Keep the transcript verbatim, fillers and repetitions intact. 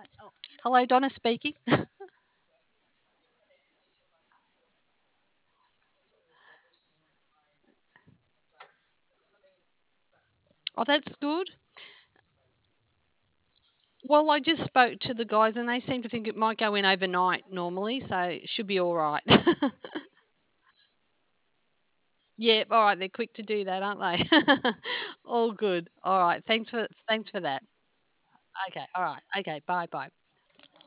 Hello, Donna speaking. Oh, that's good. Well, I just spoke to the guys and they seem to think it might go in overnight normally, so it should be all right. Yeah, all right, they're quick to do that, aren't they? All good. All right, thanks for thanks for that. Okay, all right. Okay, bye bye.